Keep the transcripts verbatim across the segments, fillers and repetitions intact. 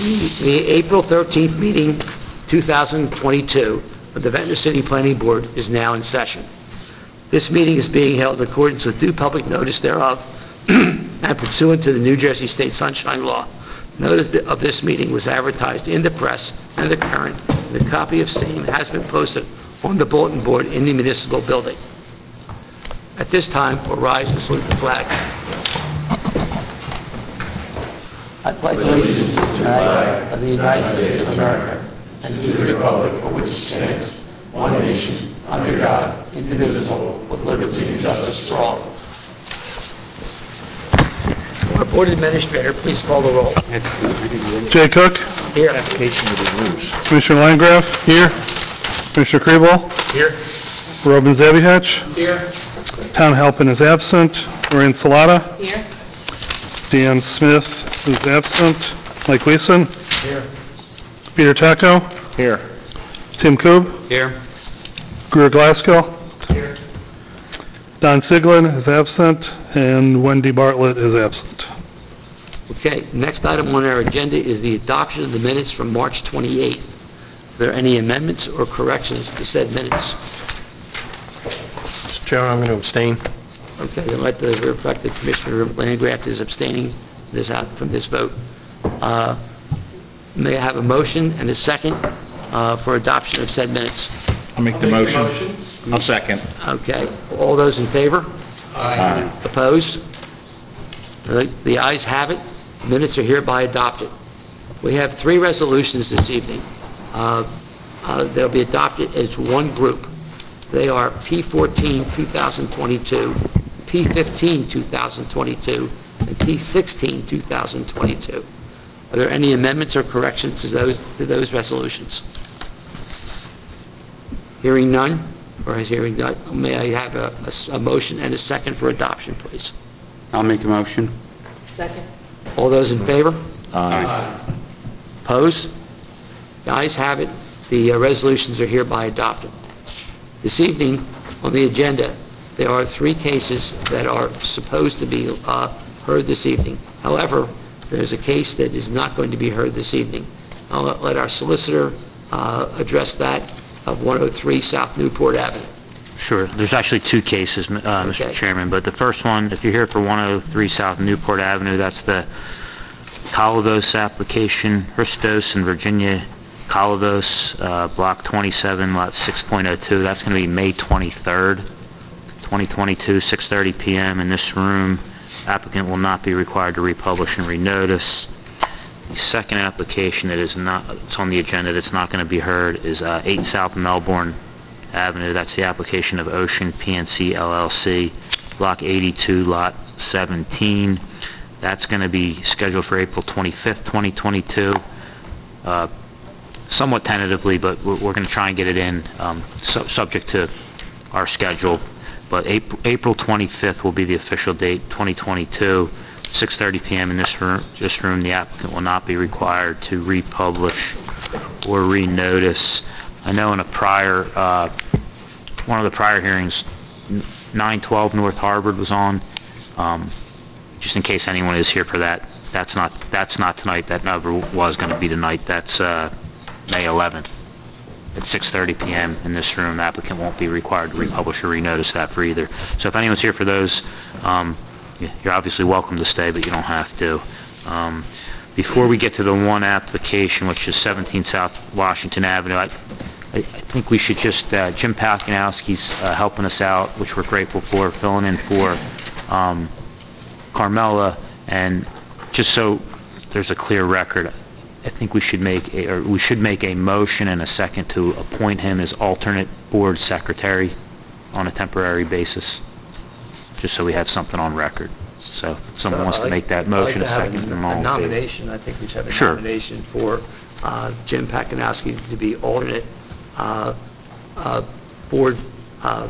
The April thirteenth meeting, two thousand twenty-two, of the Ventnor City Planning Board is now in session. This meeting is being held in accordance with due public notice thereof and pursuant to the New Jersey State Sunshine Law. Notice of this meeting was advertised in the press and the Current. The copy of same has been posted on the bulletin board in the municipal building. At this time, we'll rise and salute the flag. I pledge allegiance to the flag of the United States of America and to the republic for which it stands, one nation, under God, indivisible, with liberty and justice for all. Our board administrator, please call the roll. Jay Cook. Here. Application of the rules. Commissioner Landgraf. Here. Commissioner Kriebel. Here. Robin Zabihatch. Here. Tom Halpin is absent. Maureen Salata. Here. Deanne Smith is absent. Mike Gleason. Here. Peter Taco. Here. Tim Koob. Here. Greer Glasgow. Here. Don Siglin is absent. And Wendy Bartlett is absent. Okay, next item on our agenda is the adoption of the minutes from March twenty-eighth. Are there any amendments or corrections to said minutes? Mister Chairman, I'm going to abstain. Okay, then let the reflect that Commissioner Landgraf is abstaining this out from this vote. Uh, may I have a motion and a second uh, for adoption of said minutes? I'll make the motion. I'll second. Okay, all those in favor? Aye. Opposed? The, the ayes have it. Minutes are hereby adopted. We have three resolutions this evening. Uh, uh, they'll be adopted as one group. They are P fourteen, two thousand twenty-two, P fifteen, two thousand twenty-two, and P sixteen, two thousand twenty-two. Are there any amendments or corrections to those, to those resolutions? Hearing none, or is hearing none, may I have a, a, a motion and a second for adoption, please? I'll make a motion. Second. All those in favor? Aye. Opposed? The ayes have it. The uh, resolutions are hereby adopted. This evening, on the agenda, there are three cases that are supposed to be uh, heard this evening. However, there's a case that is not going to be heard this evening. I'll let, let our solicitor uh, address that of one oh three South Newport Avenue. Sure. There's actually two cases, uh, Mister Okay. Chairman, but the first one, if you're here for one oh three South Newport Avenue, that's the Calavos application, Hristos and Virginia Calavos, uh, Block twenty-seven, Lot six point oh two. That's going to be May twenty-third, twenty twenty-two, six thirty p m in this room. Applicant will not be required to republish and renotice. The second application that is not, it's on the agenda that's not going to be heard is uh, eight South Melbourne Avenue. That's the application of Ocean P N C L L C, Block eighty-two, Lot seventeen. That's going to be scheduled for April twenty-fifth, twenty twenty-two, uh, somewhat tentatively, but we're, we're going to try and get it in, um, su subject to our schedule. But April, April twenty-fifth will be the official date, twenty twenty-two, six thirty p m in this room. This room, the applicant will not be required to republish or renotice. I know in a prior, uh, one of the prior hearings, nine twelve North Harvard was on. Um, just in case anyone is here for that, that's not that's not tonight. That never was going to be tonight. That's uh, May eleventh at six thirty p m in this room. The applicant won't be required to republish or renotice that for either. So if anyone's here for those, um, you're obviously welcome to stay, but you don't have to. Um, before we get to the one application, which is seventeen South Washington Avenue, I, I think we should just, uh, Jim Pakinowski's uh, helping us out, which we're grateful for, filling in for um, Carmela, and just so there's a clear record, I think we should make a, or we should make a motion and a second to appoint him as alternate board secretary on a temporary basis, just so we have something on record. So if someone So wants I'd to like- make that I'd motion, like a to have second, a, then all a in favor. nomination. I think we should have a Sure. nomination for uh, Jim Pakinowski to be alternate uh, uh, board. Uh,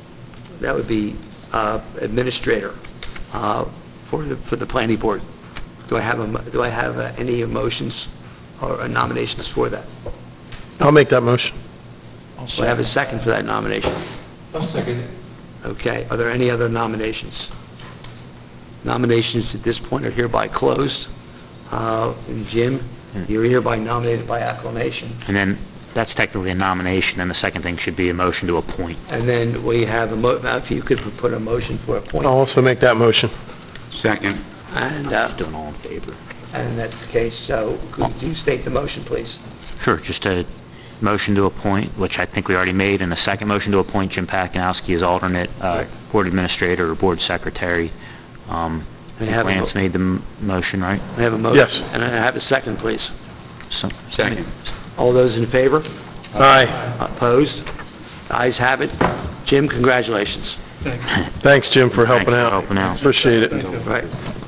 that would be uh, administrator uh, for the for the planning board. Do I have a, mo- do I have uh, any motions or uh, nominations for that? I'll make that motion. Do I have a second for that nomination? I'll second it. Okay. Are there any other nominations? Nominations at this point are hereby closed. Uh, and Jim, you're hereby nominated by acclamation. And then, that's technically a nomination, and the second thing should be a motion to appoint. And then we have a mo, if you could put a motion for I'll appointment. also make that motion. Second. And, uh, Just doing all in favor. and that's the case, so could you state the motion, please? Sure, just a motion to appoint, which I think we already made, and the second motion to appoint Jim Pakinowski as alternate uh, board administrator or board secretary. Um, I have a mo- Lance made the m- motion, right? I have a motion. Yes. And I have a second, please. So- Second. All those in favor? Aye. Opposed? The ayes have it. Jim, congratulations. Thanks, Jim, for helping Thanks for out. helping out. Appreciate it. Right.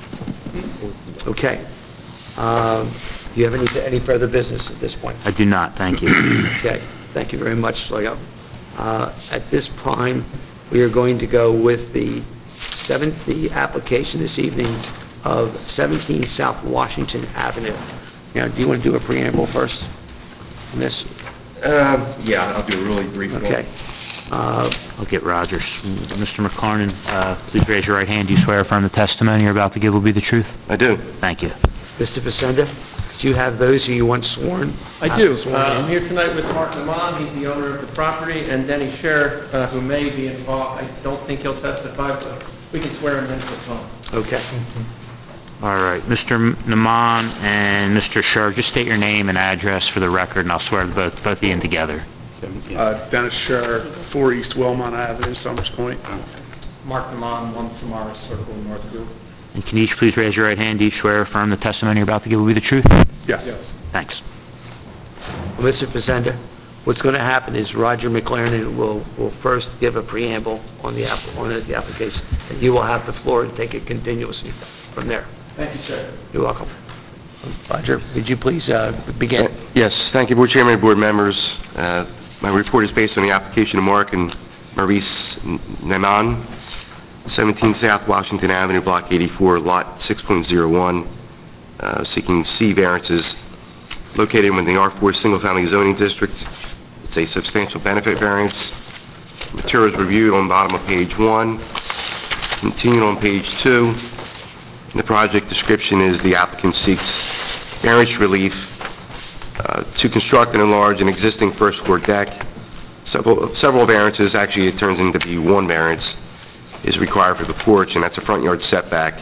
Okay. Um, Do you have any, any further business at this point? I do not, thank you. Okay, thank you very much, Leo. Uh, At this time, we are going to go with the seventh, the application this evening of seventeen South Washington Avenue. Now, do you want to do a preamble first on this? Uh, yeah, I'll do a really brief one. Okay. Uh, I'll get Rogers. Mister McLarnon, uh, please raise your right hand. Do you swear or affirm the testimony you're about to give will be the truth? I do. Thank you. Mister Facenda, do you have those who you want sworn? I do. Sworn Uh, in? I'm here tonight with Mark Lamont, he's the owner of the property, and Denny Sher, uh, who may be involved. I don't think he'll testify, but we can swear him in for the phone. Okay. All right, Mister Naman and Mister Sher, just state your name and address for the record, and I'll swear both, both of you in together. Uh, Dennis Scher, four East Wellmont Avenue, Summers Point. Mark Lamont, one Samara Circle, Northfield. And can you each please raise your right hand? Do you swear or affirm the testimony you're about to give will be the truth? Yes. Thanks. Well, Mister Facenda, what's going to happen is Roger McLaren will, will first give a preamble on the, app, on the application, and you will have the floor and take it continuously from there. Thank you, sir. You're welcome. Roger, would you please uh, begin? Yes, thank you, Board Chairman and Board members. Uh, My report is based on the application of Mark and Maurice Naman, seventeen South Washington Avenue, Block eighty-four, Lot six point oh one, uh, seeking C variances located within the R four Single Family Zoning District. It's a substantial benefit variance. Materials reviewed on bottom of page one, continued on page two. The project description is the applicant seeks variance relief uh, to construct and enlarge an existing first-floor deck. Several several variances, actually it turns into be one variance, is required for the porch, and that's a front yard setback.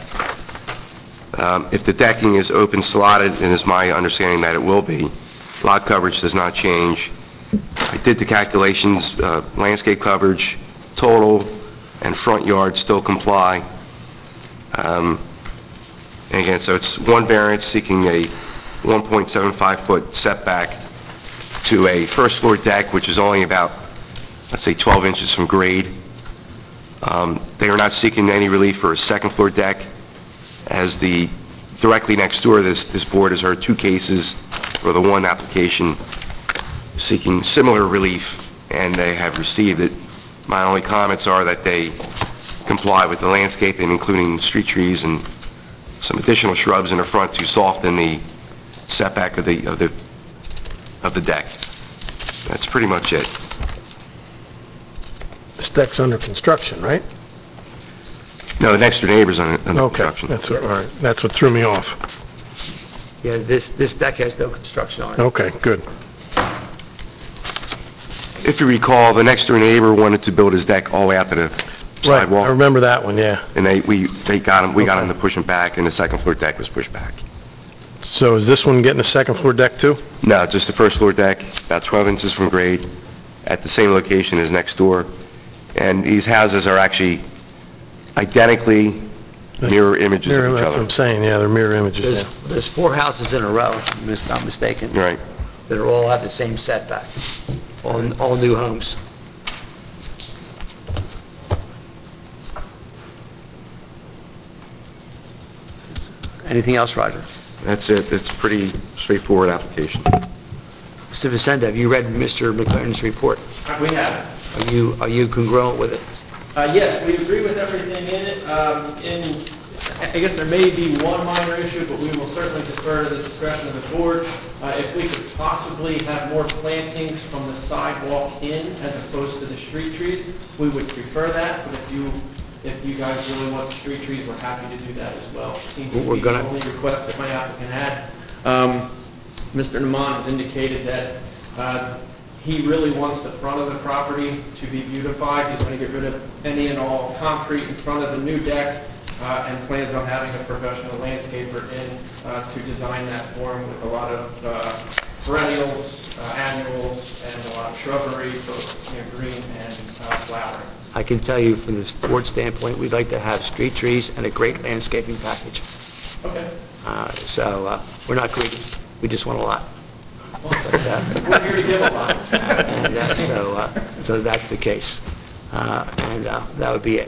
Um, If the decking is open slotted, and it's my understanding that it will be, lot coverage does not change. I did the calculations, uh, landscape coverage, total, and front yard still comply. Um, And again, so it's one variance seeking a one point seven five foot setback to a first-floor deck, which is only about, let's say, twelve inches from grade. Um, They are not seeking any relief for a second-floor deck, as the, directly next door, this, this board has heard two cases for the one application seeking similar relief, and they have received it. My only comments are that they comply with the landscaping, including street trees and some additional shrubs in the front to soften the setback of the, of the, of the deck. That's pretty much it. This deck's under construction, right? No, the next door neighbor's on, under Okay, construction. that's what, all right, that's what threw me off. Yeah, this, this deck has no construction on it. Okay, good. If you recall, the next door neighbor wanted to build his deck all the way out to the Right, I sidewalk, remember that one, yeah. and they, we, they got him, we got him Okay. to push him back, and the second floor deck was pushed back. So is this one getting a second floor deck too? No, just the first floor deck, about twelve inches from grade, at the same location as next door. And these houses are actually identically mirror images Mirror, of each that's what other. I'm saying, yeah, they're mirror images, There's, yeah. there's four houses in a row, if I'm not mistaken, Right. that are all have the same setback, all, all new homes. Anything else, Roger? That's it. It's a pretty straightforward application. Mister Vicenda, have you read Mister McLaren's report? Uh, We have. Are you, are you congruent with it? Uh, Yes, we agree with everything in it. Um, In, I guess there may be one minor issue, but we will certainly defer to the discretion of the board. Uh, If we could possibly have more plantings from the sidewalk in as opposed to the street trees, we would prefer that, but if you if you guys really want street trees, we're happy to do that as well. Seems to We're be the gonna- only request that my applicant had. Um, Mister Naman has indicated that uh, he really wants the front of the property to be beautified. He's going to get rid of any and all concrete in front of the new deck uh, and plans on having a professional landscaper in uh, to design that for him with a lot of uh, perennials, uh, annuals, and a lot of shrubbery, both you know, green and uh, flowering. I can tell you from the board standpoint, we'd like to have street trees and a great landscaping package. Okay. Uh, So uh, we're not greedy, we just want a lot. But, uh, We're here to give a lot. And uh, so, uh, so that's the case. Uh, And uh, that would be it.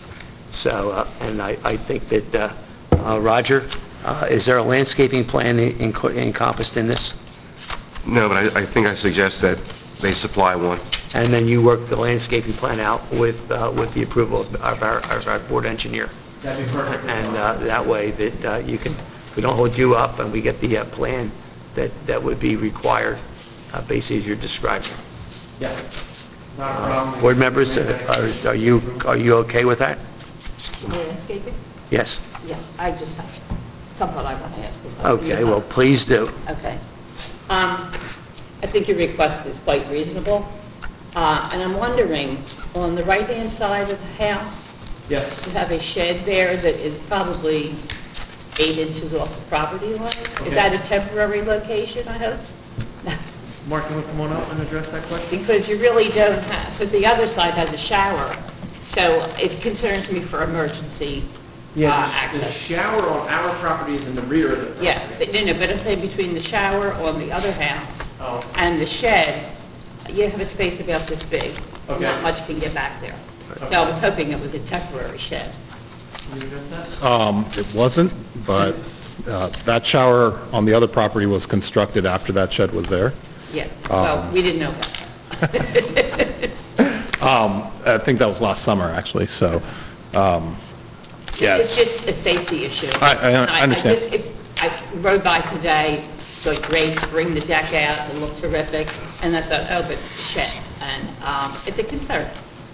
So, uh, and I, I think that, uh, uh, Roger, uh, is there a landscaping plan en- encompassed in this? No, but I I think I suggest that they supply one. And then you work the landscaping plan out with, uh, with the approval of our, of our board engineer? That'd be perfect. And uh, that way that uh, you can, we don't hold you up and we get the uh, plan that, that would be required, uh, basically as you're describing. Yes. Not a problem. Board members, uh, are are you, are you okay with that? Landscaping? Yes? Yeah, I just have something I want to ask about. Okay, well, please do. Okay. Um, I think your request is quite reasonable. Uh, and I'm wondering, on the right-hand side of the house, Yes. you have a shed there that is probably eight inches off the property line. Okay. Is that a temporary location, I hope? Mark, you want to come on up and address that question? Because you really don't have, because the other side has a shower, so it concerns me for emergency uh, Yeah, the- the access. shower on our property is in the rear of the property. Yeah, but no, no, but I'm saying between the shower on the other house Oh. and the shed, you have a space about this big. Okay. Not much can get back there. So I was hoping it was a temporary shed. Can you address that? Um, It wasn't, but uh, that shower on the other property was constructed after that shed was there. Yeah, well, we didn't know about that. Um, I think that was last summer, actually, so, um, yeah. It's just a safety issue. I- I understand. just- it- I rode by today, it's like great, bring the deck out, it looked terrific, and I thought, oh, but the shed, and um, it's a concern.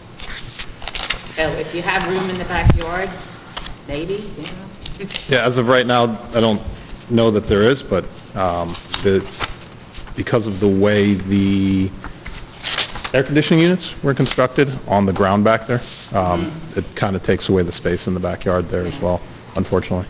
So if you have room in the backyard, maybe, you know. Yeah, as of right now, I don't know that there is, but um, the, because of the way the air conditioning units were constructed on the ground back there, um, it kind of takes away the space in the backyard there as well, unfortunately.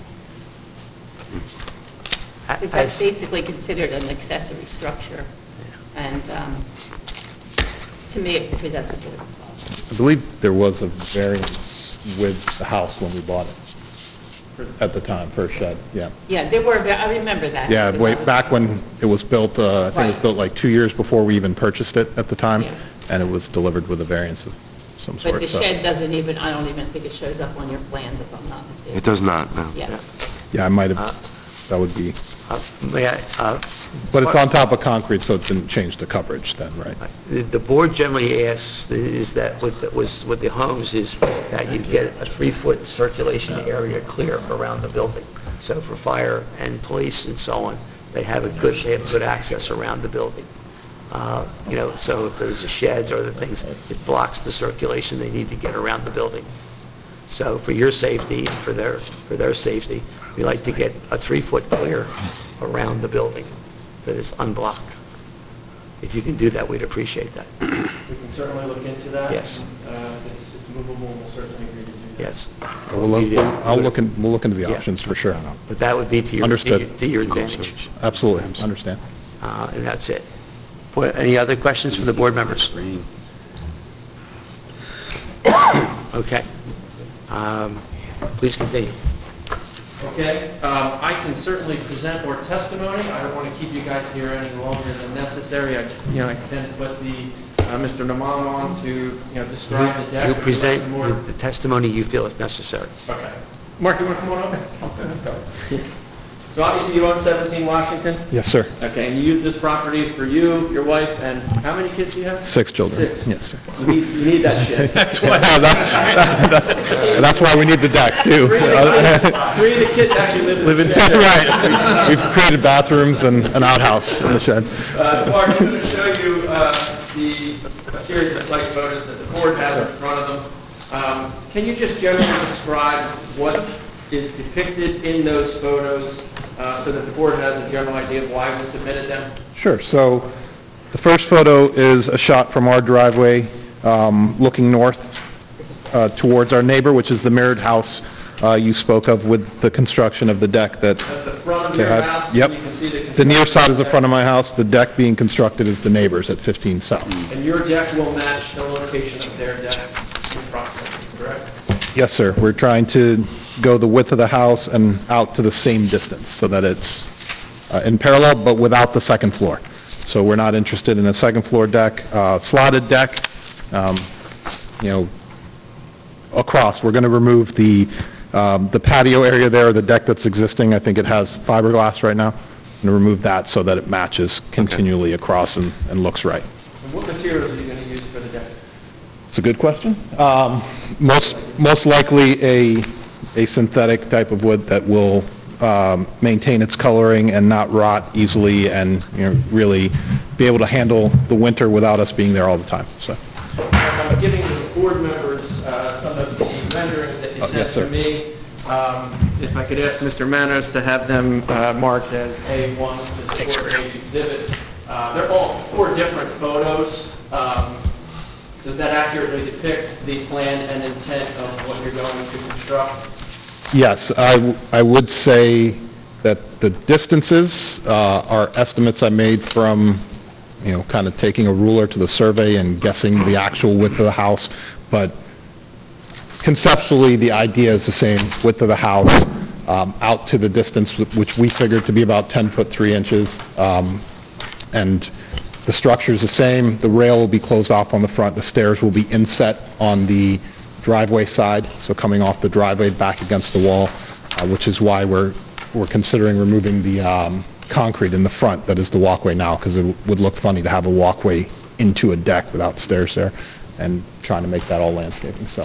Because that's basically considered an accessory structure, and um, to me, it presents a bit of a problem. I believe there was a variance with the house when we bought it at the time, for a shed, yeah. Yeah, there were, I remember that. Yeah, because way I was- back when it was built, uh, I think it was Right. built like two years before we even purchased it at the time, Yeah. and it was delivered with a variance of some But sort, the so. shed doesn't even, I don't even think it shows up on your plans, if I'm not mistaken. It does not, no. Yeah. Yeah, I might have, that would be, Uh, May I, uh, but it's on top of concrete, so it didn't change the coverage then, right? the the board generally asks is that with, the- was- with the homes is that you get a three-foot circulation area clear around the building. So for fire and police and so on, they have a good, they have good access around the building. Uh, You know, so if there's sheds or other things, it blocks the circulation they need to get around the building. So for your safety and for their, for their safety, we like to get a three-foot clear around the building that is unblocked. If you can do that, we'd appreciate that. We can certainly look into that. Yes. Uh, If it's it's movable, we'll certainly agree to do that. Yes. We'll look, I'll look, in- we'll look into the Yeah. options for sure. But that would be to your, to Understood. your- to your advantage. Absolutely, understand. Uh, And that's it. Boy, any other questions from the board members? Okay. Um, Please continue. Okay, um, I can certainly present more testimony. I don't want to keep you guys here any longer than necessary. I, you know, I can put the, uh, Mister Naman on to, you know, describe the deck. You If you'd like present some more- the testimony you feel is necessary. Okay. Mark, you want to come on up? So obviously you own seventeen Washington? Yes, sir. Okay, and you use this property for you, your wife, and how many kids do you have? Six children. Six. Yes, sir. You need, you need that shit. That's that's why we need the deck, too. Three of the kids, three of the kids actually live in Live in, the shed. right. We've created bathrooms and an outhouse in the shed. Uh, Mark, I'm going to show you uh, the, a series of site photos that the board has in front of them. Um, Can you just generally describe what is depicted in those photos uh, so that the board has a general idea of why we submitted them? Sure. So the first photo is a shot from our driveway um, looking north uh, towards our neighbor, which is the mirrored house uh, you spoke of with the construction of the deck that That's the front of they your had. house? Yep. You can see the The near side is the construction front of my house. The deck being constructed is the neighbor's at fifteen South. And your deck will match the location of their deck in process, correct? Yes, sir. We're trying to go the width of the house and out to the same distance so that it's uh, in parallel, but without the second floor. So we're not interested in a second floor deck, uh, slotted deck, um, you know, across. We're going to remove the, um, the patio area there, the deck that's existing. I think it has fiberglass right now. I'm going to remove that so that it matches continually across and, and looks right. And what materials are you going to use for the deck? It's a good question. Um, most, most likely a, a synthetic type of wood that will um, maintain its coloring and not rot easily and, you know, really be able to handle the winter without us being there all the time, so. I'm giving the board members uh, some of the renderings that you Oh, sent yes, to sir. me. Um, If I could ask Mister Manners to have them uh, marked as A one, which is the four-page exhibit. Uh, They're all four different photos. Um, Does that accurately depict the plan and intent of what you're going to construct? Yes, I, w- I would say that the distances uh, are estimates I made from, you know, kind of taking a ruler to the survey and guessing the actual width of the house, but conceptually, the idea is the same, width of the house, um, out to the distance, which we figured to be about ten foot three inches, um, and the structure is the same. The rail will be closed off on the front. The stairs will be inset on the driveway side, so coming off the driveway back against the wall, uh, which is why we're, we're considering removing the um, concrete in the front that is the walkway now, because it would look funny to have a walkway into a deck without stairs there, and trying to make that all landscaping, so.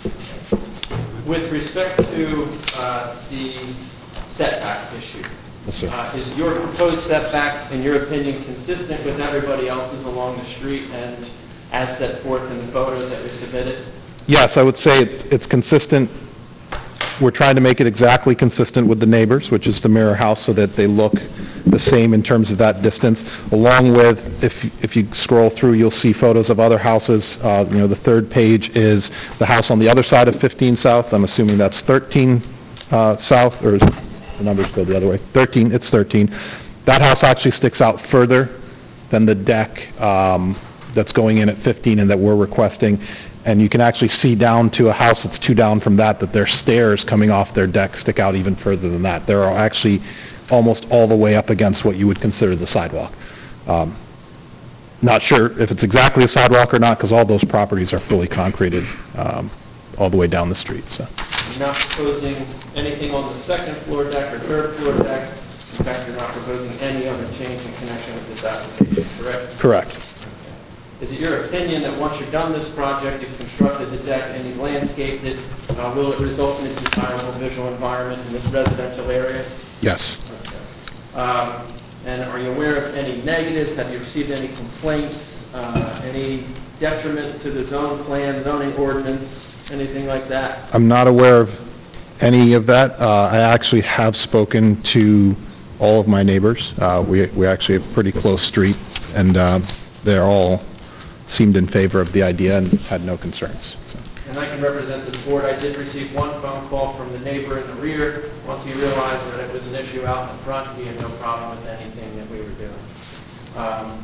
With respect to uh, the setback issue, Yes, sir. uh, is your proposed setback, in your opinion, consistent with everybody else's along the street and as set forth in the photos that were submitted? Yes, I would say it's, it's consistent. We're trying to make it exactly consistent with the neighbors, which is the mirror house, so that they look the same in terms of that distance, along with, if, if you scroll through, you'll see photos of other houses. Uh, you know, the third page is the house on the other side of fifteen South. I'm assuming that's thirteen uh, South, or the numbers go the other way. thirteen, it's thirteen. That house actually sticks out further than the deck um, that's going in at fifteen and that we're requesting. And you can actually see down to a house that's two down from that, that their stairs coming off their deck stick out even further than that. They're actually almost all the way up against what you would consider the sidewalk. Um, Not sure if it's exactly a sidewalk or not, because all those properties are fully concreted um, all the way down the street, so. You're not proposing anything on the second floor deck or third floor deck? In fact, you're not proposing any other change in connection with this application, correct? Correct. Is it your opinion that once you've done this project, you've constructed the deck and you've landscaped it, uh, will it result in a desirable visual environment in this residential area? Yes. Um, And are you aware of any negatives? Have you received any complaints, uh, any detriment to the zone plan, zoning ordinance, anything like that? I'm not aware of any of that. Uh, I actually have spoken to all of my neighbors. Uh, We we actually have a pretty close street, and uh, they're all seemed in favor of the idea and had no concerns. So. And I can represent this board. I did receive one phone call from the neighbor in the rear. Once he realized that it was an issue out in the front, he had no problem with anything that we were doing. Um,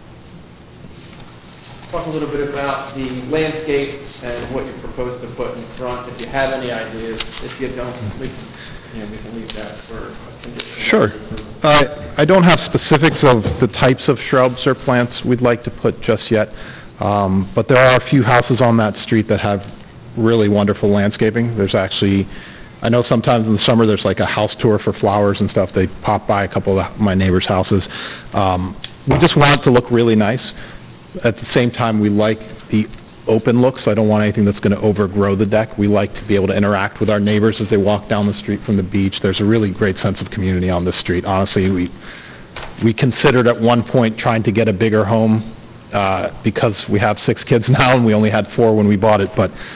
Talk a little bit about the landscape and what you propose to put in front, if you have any ideas. If you don't, we can, you know, we can leave that for a condition. Sure. Uh, I don't have specifics of the types of shrubs or plants we'd like to put just yet, um, but there are a few houses on that street that have really wonderful landscaping. There's actually, I know sometimes in the summer there's like a house tour for flowers and stuff. They pop by a couple of my neighbors' houses. Um, We just want it to look really nice. At the same time, we like the open look, so I don't want anything that's going to overgrow the deck. We like to be able to interact with our neighbors as they walk down the street from the beach. There's a really great sense of community on this street. Honestly, we we considered at one point trying to get a bigger home uh, because we have six kids now and we only had four when we bought it, but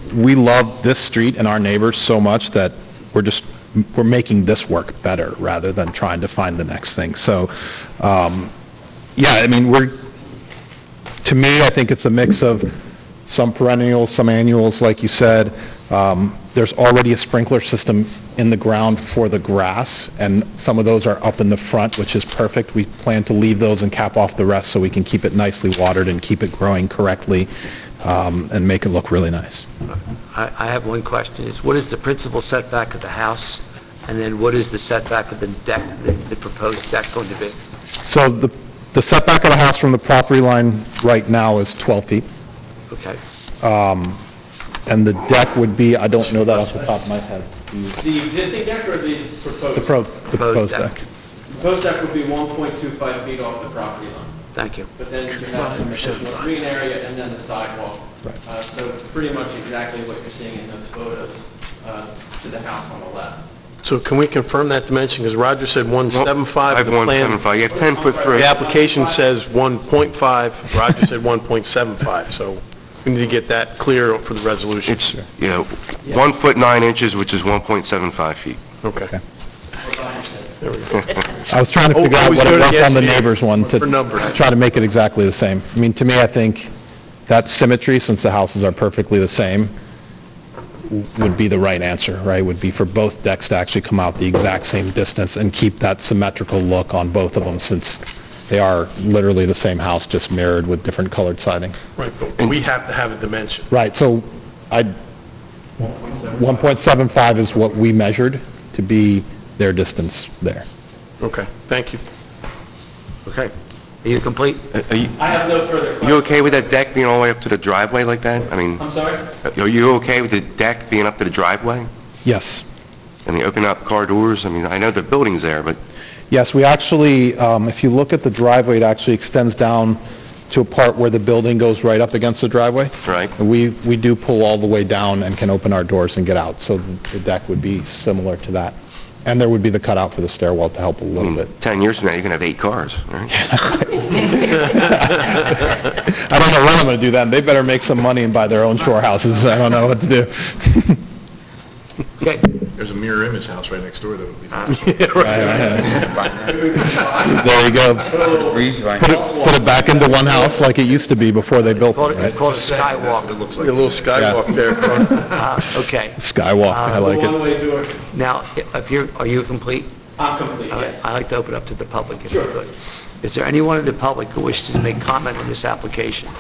we love this street and our neighbors so much that we're just, we're making this work better rather than trying to find the next thing. So, um, yeah, I mean, we're, to me, I think it's a mix of some perennials, some annuals, like you said. Um, There's already a sprinkler system in the ground for the grass, and some of those are up in the front, which is perfect. We plan to leave those and cap off the rest so we can keep it nicely watered and keep it growing correctly, um, and make it look really nice. I I have one question, is what is the principal setback of the house, and then what is the setback of the deck, the the proposed deck going to be? So the the setback of the house from the property line right now is twelve feet, Okay. and the deck would be, I don't know that off the top of my head. The existing deck or the proposed? The pro, the proposed deck. The proposed deck would be one point two five feet off the property line. Thank you. But then you have some additional green area and then the sidewalk. Right. Uh, So pretty much exactly what you're seeing in those photos uh, to the house on the left. So can we confirm that dimension? Because Roger said one seventy-five. I have the one plan- seventy-five, yeah, ten foot through. The application says one point five, Roger said one point seven five, so we need to get that clear for the resolution. It's, you know, one foot nine inches, which is one point seven five feet. Okay. I was trying to Oh, figure I out was what it doing was it on the yesterday neighbor's one to for numbers. try to make it exactly the same. I mean, to me, I think that symmetry, since the houses are perfectly the same, w- would be the right answer, right? Would be for both decks to actually come out the exact same distance and keep that symmetrical look on both of them, since they are literally the same house, just mirrored with different colored siding. Right, but we have to have a dimension. Right, so I, one point seven five is what we measured to be their distance there. Okay, thank you. Okay. Are you complete? Uh, Are you, I have no further questions. you okay with that deck being all the way up to the driveway like that? I mean, I'm sorry? are you okay with the deck being up to the driveway? Yes. And they open up car doors? I mean, I know the building's there, but Yes, we actually, um, if you look at the driveway, it actually extends down to a part where the building goes right up against the driveway. Right. And we, we do pull all the way down and can open our doors and get out, so the the deck would be similar to that. And there would be the cutout for the stairwell to help a I little mean, bit. ten years from now, you can have eight cars, right? I don't know when I'm going to do that. They better make some money and buy their own shore houses. I don't know what to do. Okay. There's a mirror image house right next door that would be There you go. Put it, put it back into one house like it used to be before they built Call it, it- It's right? called a skywalk. A little skywalk there. Uh, Okay. Skywalk, I like it. One-way door. Now, if you're, are you complete? I'm complete, All right, yes. I'd like to open up to the public if you Sure. could. Is there anyone in the public who wishes to make comment on this application?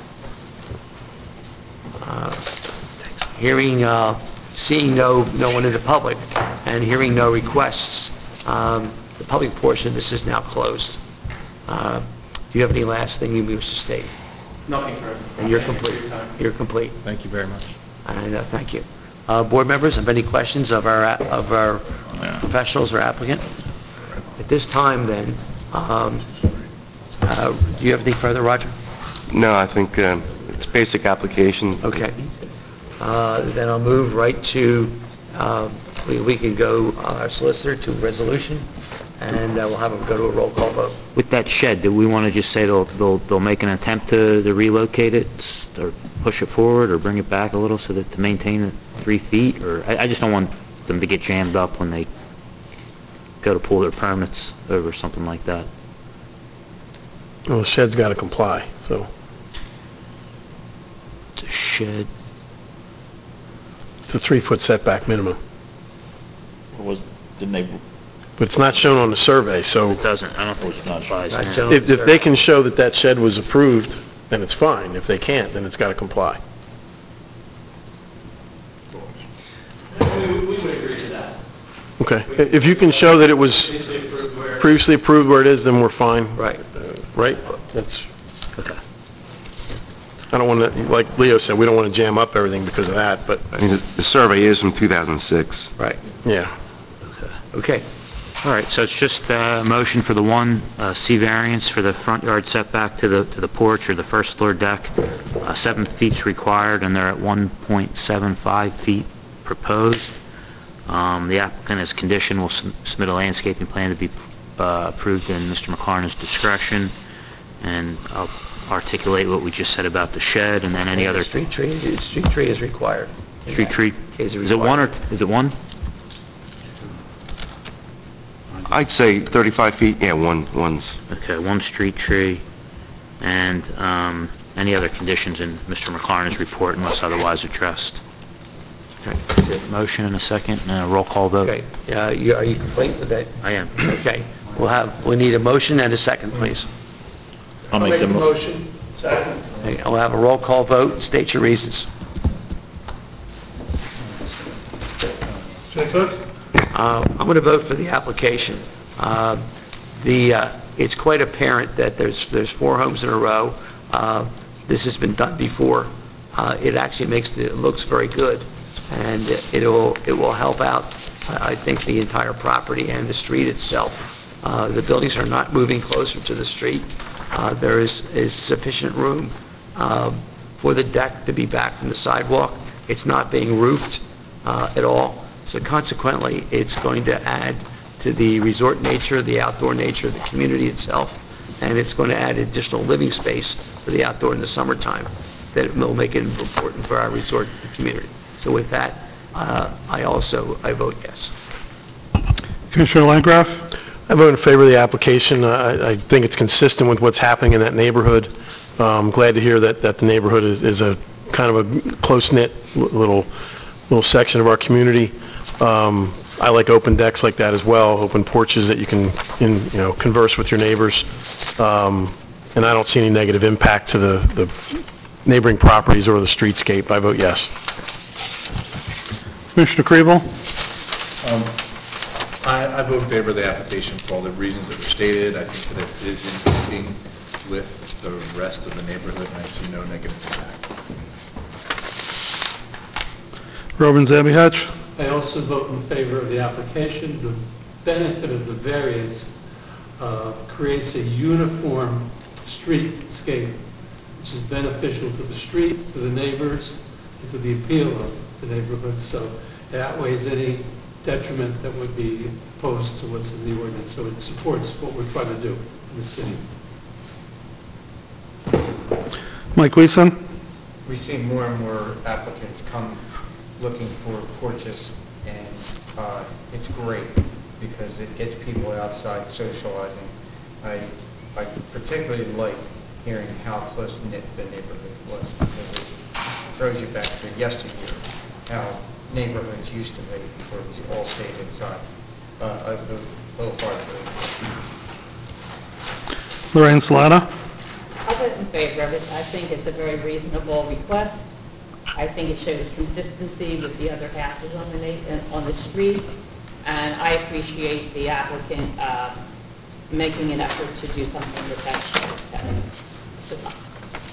Uh, Hearing, uh, seeing no, no one in the public, and hearing no requests, um, the public portion of this is now closed. Uh, Do you have any last thing you wish to state? Nothing further. And you're Thank you for complete. your time. You're complete. Thank you very much. And uh, thank you. Uh, Board members, have any questions of our, of our professionals or applicant? At this time, then, um, uh, do you have any further, Roger? No, I think uh, it's basic application. Okay. Uh, Then I'll move right to, uh, we we can go, uh, our solicitor to resolution, and uh, we'll have them go to a roll call vote. With that shed, do we want to just say they'll, they'll, they'll make an attempt to, to relocate it, or push it forward, or bring it back a little so that, to maintain it three feet, or, I, I just don't want them to get jammed up when they go to pull their permits over something like that. Well, the shed's got to comply, so The shed, it's a three-foot setback minimum. Was, didn't they, But it's not shown on the survey, so it doesn't, I don't think it applies Not now. shown. if, if they can show that that shed was approved, then it's fine. If they can't, then it's got to comply. We we would agree to that. Okay. If you can show that it was Previously approved where... previously approved where it is, then we're fine. Right. Uh, Right? That's, Okay. I don't want to, like Leo said, we don't want to jam up everything because of that, but, I mean, the- the survey is from two thousand six. Right. yeah. Okay. All right, so it's just uh, a motion for the one uh, C variance for the front yard setback to the, to the porch or the first floor deck. Uh, Seven feet's required, and they're at one point seven five feet proposed. Um, The applicant, as condition, will sub- submit a landscaping plan to be uh, approved in Mister McLaren's discretion, and I'll articulate what we just said about the shed, and then any other... Street tree, the street tree is required. Street tree, Is is it one or, is it one? I'd say thirty-five feet, yeah, one, one's, Okay, one street tree, and um, any other conditions in Mister McLaren's report unless otherwise addressed. Okay, that's it. Motion and a second, and a roll call vote. Okay, uh, you- are you complete with that? I am. Okay, we'll have, we need a motion and a second, please. I'll make the mo- motion. Okay, I'll have a roll call vote, state your reasons. Jay Cook? Uh, I'm going to vote for the application. Uh, The, uh, it's quite apparent that there's, there's four homes in a row. Uh, This has been done before. Uh, It actually makes, the- it looks very good, and it'll, it will help out, I I think, the entire property and the street itself. Uh, The buildings are not moving closer to the street. Uh, There is, is sufficient room um, for the deck to be back from the sidewalk. It's not being roofed uh, at all. So consequently, it's going to add to the resort nature, the outdoor nature of the community itself, and it's going to add additional living space for the outdoor in the summertime that will make it important for our resort community. So with that, uh, I also, I vote yes. Commissioner Landgraf? I vote in favor of the application. I I think it's consistent with what's happening in that neighborhood. Um glad to hear that, that the neighborhood is, is a kind of a close-knit little, little section of our community. Um, I like open decks like that as well, open porches that you can, in- you know, converse with your neighbors. Um, And I don't see any negative impact to the, the neighboring properties or the streetscape. I vote yes. Commissioner Kriebel? Um, I, I vote in favor of the application for all the reasons that were stated. I think that it is in keeping with the rest of the neighborhood, and I see no negative impact. Robin Zabihatch? I also vote in favor of the application. The benefit of the variance uh, creates a uniform streetscape, which is beneficial to the street, to the neighbors, and to the appeal of the neighborhood. So it outweighs any detriment that would be opposed to what's in the ordinance. So it supports what we're trying to do in the city. Mike Gleason? We see more and more applicants come looking for porches, and uh, it's great because it gets people outside socializing. I, I particularly like hearing how close-knit the neighborhood was because it throws you back to yesteryear, how neighborhoods used to be before we all stayed inside. Uh, a, a little farther. Lorraine Salata? I vote in favor of it. I think it's a very reasonable request. I think it shows consistency with the other houses on the, na- on the street, and I appreciate the applicant uh, making an effort to do something with that street. Good luck.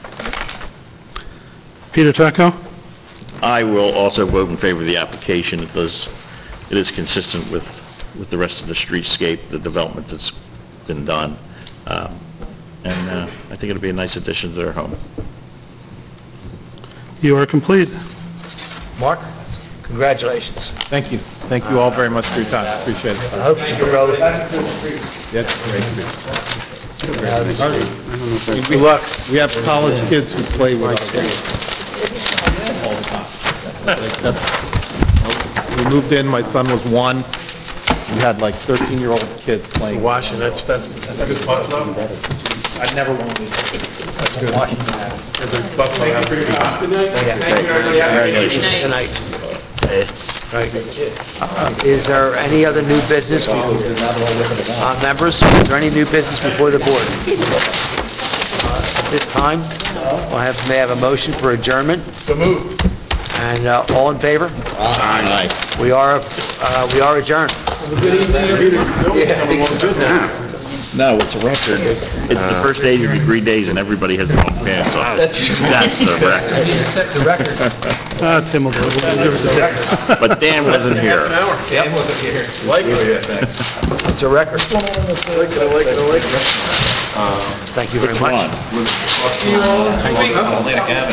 Peter Tecco? I will also vote in favor of the application. It does, it is consistent with, with the rest of the streetscape, the development that's been done. Um, And uh, I think it'll be a nice addition to their home. You are complete. Mark, congratulations. Thank you. Thank you all very much for your time. Appreciate it. I hope you grow. Yeah, great street. Good luck. We have college kids who play with us all the time. Like, that's- We moved in, my son was one. We had like thirteen-year-old kids playing. Washington, that's, that's, that's a good Buffalo. I've never won these. That's good. Buffalo has to be. Good night. Good night. Right. Uh, Is there any other new business? Uh, Members, is there any new business before the board? Uh, At this time, we'll have, may I have a motion for adjournment? So moved. And uh, all in favor? Aye. We are, uh, we are adjourned. Yeah, it's good now. No, it's a record. It's the first eighty degree days and everybody has their own fans on. That's That's the record. Set the record. Ah, Tim will do it. We'll give it to Tim. But Dan wasn't here. Dan wasn't here. Likely, I think. It's a record. I like it, I like it, I like it. Thank you very much. Come on. See you all in two weeks. Atlantic Avenue.